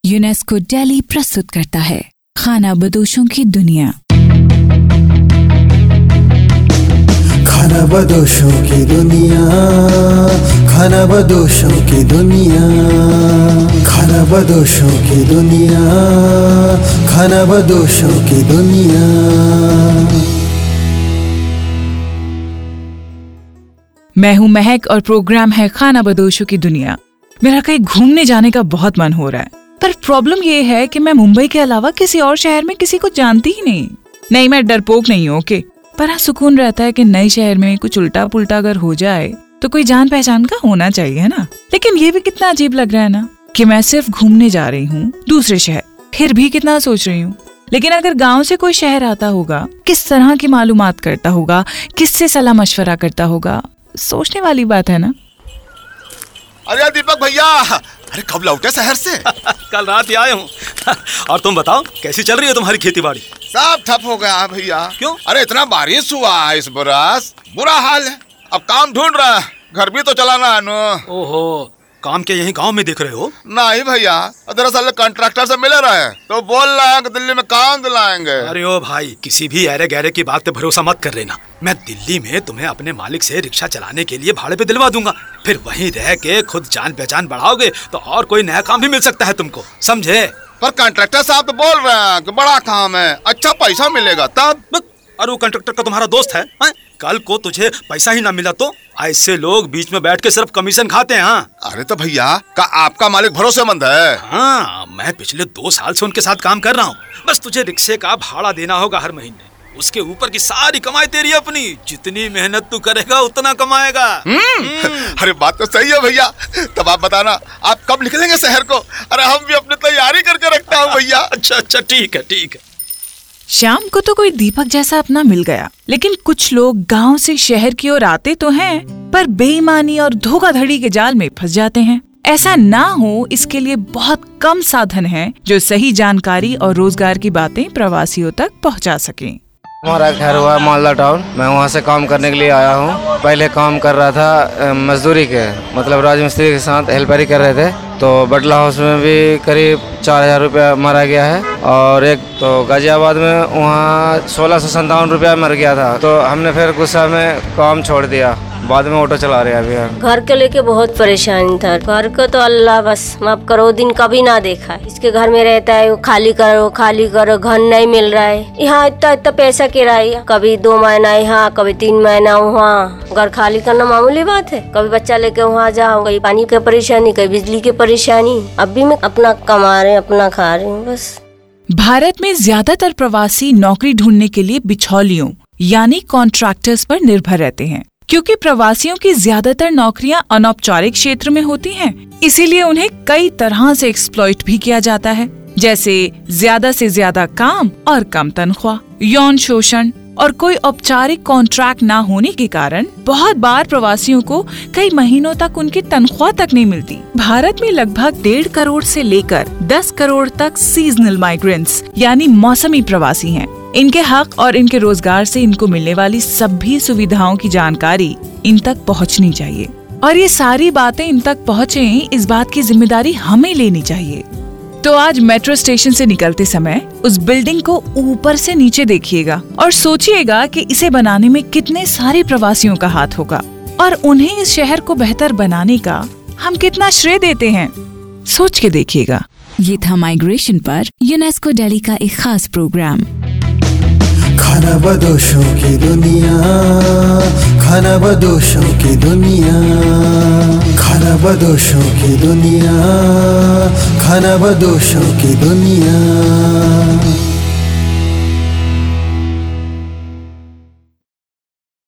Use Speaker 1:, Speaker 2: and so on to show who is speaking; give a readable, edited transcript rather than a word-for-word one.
Speaker 1: UNESCO Delhi प्रस्तुत करता है खाना बदोशों की दुनिया।
Speaker 2: खाना बदोशों की दुनिया, खाना बदोशों की दुनिया, खाना बदोशों की दुनिया, खाना बदोशों की दुनिया।
Speaker 3: मैं हूं महक और प्रोग्राम है खाना बदोशों की दुनिया। मेरा कहीं घूमने जाने का बहुत मन हो रहा है, पर प्रॉब्लम ये है कि मैं मुंबई के अलावा किसी और शहर में किसी को जानती ही नहीं। नहीं, मैं डरपोक नहीं हूँ, ओके, पर हाँ सुकून रहता है कि नए शहर में कुछ उल्टा पुल्टा अगर हो जाए तो कोई जान पहचान का होना चाहिए, है ना। लेकिन ये भी कितना अजीब लग रहा है ना कि मैं सिर्फ घूमने जा रही हूँ दूसरे शहर, फिर भी कितना सोच रही हूँ। लेकिन अगर गांव से कोई शहर आता होगा, किस तरह की मालूमात करता होगा, किससे सलाह मशवरा करता होगा, सोचने वाली बात है ना।
Speaker 4: अरे दीपक भैया, अरे कब लौटे शहर से?
Speaker 5: कल रात ही आए हूँ। और तुम बताओ, कैसी चल रही है तुम्हारी खेती बाड़ी?
Speaker 4: सब ठप हो गया भैया।
Speaker 5: क्यों?
Speaker 4: अरे इतना बारिश हुआ है इस बरस, बुरा हाल है। अब काम ढूंढ रहा है, घर भी तो चलाना है न।
Speaker 5: ओहो, काम के यही गांव में देख रहे हो?
Speaker 4: नहीं भैया, दरअसल कॉन्ट्रैक्टर से मिले रहे तो बोल रहे हैं कि दिल्ली में काम दिलाएंगे।
Speaker 5: अरे ओ भाई, किसी भी अरे गहरे की बात पे भरोसा मत कर लेना। मैं दिल्ली में तुम्हें अपने मालिक से रिक्शा चलाने के लिए भाड़े पे दिलवा दूंगा, फिर वहीं रह के खुद जान पहचान बढ़ाओगे तो और कोई नया काम भी मिल सकता है तुमको, समझे?
Speaker 4: पर कॉन्ट्रैक्टर साहब तो बोल रहे हैं कि बड़ा काम है, अच्छा पैसा मिलेगा तब।
Speaker 5: और वो कॉन्ट्रैक्टर का तुम्हारा दोस्त है? कल को तुझे पैसा ही ना मिला तो? ऐसे लोग बीच में बैठ के सिर्फ कमीशन खाते हैं। हाँ,
Speaker 4: अरे तो भैया, का आपका मालिक भरोसेमंद है?
Speaker 5: हाँ, मैं पिछले 2 साल से उनके साथ काम कर रहा हूँ। बस तुझे रिक्शे का भाड़ा देना होगा हर महीने, उसके ऊपर की सारी कमाई तेरी अपनी। जितनी मेहनत तू करेगा उतना कमाएगा।
Speaker 4: अरे बात तो सही है भैया। तब आप बताना, आप कब निकलेंगे शहर को? अरे हम भी अपनी तैयारी करके रखता हूँ भैया।
Speaker 5: अच्छा, ठीक है।
Speaker 3: शाम को तो कोई दीपक जैसा अपना मिल गया, लेकिन कुछ लोग गांव से शहर की ओर आते तो हैं, पर बेईमानी और धोखाधड़ी के जाल में फंस जाते हैं। ऐसा ना हो, इसके लिए बहुत कम साधन हैं जो सही जानकारी और रोजगार की बातें प्रवासियों तक पहुंचा सकें।
Speaker 6: हमारा घर हुआ मालदा टाउन, मैं वहाँ से काम करने के लिए आया हूँ। पहले काम कर रहा था मजदूरी के, मतलब राजमिस्त्री के साथ हेल्परी कर रहे थे। तो बटला हाउस में भी करीब 4000 रुपया मारा गया है, और एक तो गाजियाबाद में वहाँ 1657 रुपया मर गया था। तो हमने फिर गुस्सा में काम छोड़ दिया, बाद में ऑटो चला रहे अभी हम।
Speaker 7: घर के लेके बहुत परेशानी था। घर को तो अल्लाह बस माफ करो, दिन कभी ना देखा है। इसके घर में रहता है, खाली करो, घर नहीं मिल रहा है। यहाँ इतना पैसा किराया, कभी 2 महीना यहाँ, कभी 3 महीना वहाँ। घर खाली करना मामूली बात है। कभी बच्चा लेके वहाँ जाओ, कहीं पानी की परेशानी, कहीं बिजली की परेशानी। अब भी मैं अपना कमा रहे, अपना खा रही हूँ बस।
Speaker 3: भारत में ज्यादातर प्रवासी नौकरी ढूंढने के लिए बिचौलियों यानी कॉन्ट्रैक्टर्स पर निर्भर रहते हैं। क्योंकि प्रवासियों की ज्यादातर नौकरियां अनौपचारिक क्षेत्र में होती हैं, इसीलिए उन्हें कई तरह से एक्सप्लॉइट भी किया जाता है, जैसे ज्यादा से ज्यादा काम और कम तनख्वाह, यौन शोषण और कोई औपचारिक कॉन्ट्रैक्ट ना होने के कारण बहुत बार प्रवासियों को कई महीनों तक उनकी तनख्वाह तक नहीं मिलती। भारत में लगभग 1.5 करोड़ से लेकर 10 करोड़ तक सीजनल माइग्रेंट्स यानी मौसमी प्रवासी हैं। इनके हक और इनके रोजगार से इनको मिलने वाली सभी सुविधाओं की जानकारी इन तक पहुंचनी चाहिए, और ये सारी बातें इन तक पहुंचे, इस बात की जिम्मेदारी हमें लेनी चाहिए। तो आज मेट्रो स्टेशन से निकलते समय उस बिल्डिंग को ऊपर से नीचे देखिएगा और सोचिएगा कि इसे बनाने में कितने सारे प्रवासियों का हाथ होगा, और उन्हें इस शहर को बेहतर बनाने का हम कितना श्रेय देते हैं, सोच के देखिएगा।
Speaker 1: ये था माइग्रेशन पर यूनेस्को दिल्ली का एक खास प्रोग्राम।
Speaker 2: खाना बदोशों की दुनिया, खाना बदोशों की दुनिया, खाना बदोशों की दुनिया, खाना बदोशों की दुनिया।